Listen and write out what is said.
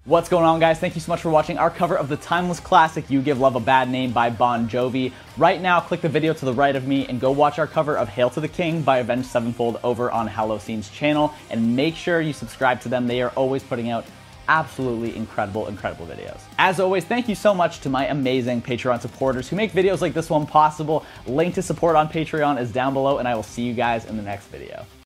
What's going on, guys? Thank you so much for watching our cover of the timeless classic You Give Love a Bad Name by Bon Jovi. Right now, click the video to the right of me and go watch our cover of Hail to the King by Avenged Sevenfold over on Hallowscene's channel, and make sure you subscribe to them. They are always putting out absolutely incredible videos. As always, thank you so much to my amazing Patreon supporters who make videos like this one possible. Link to support on Patreon is down below, and I will see you guys in the next video.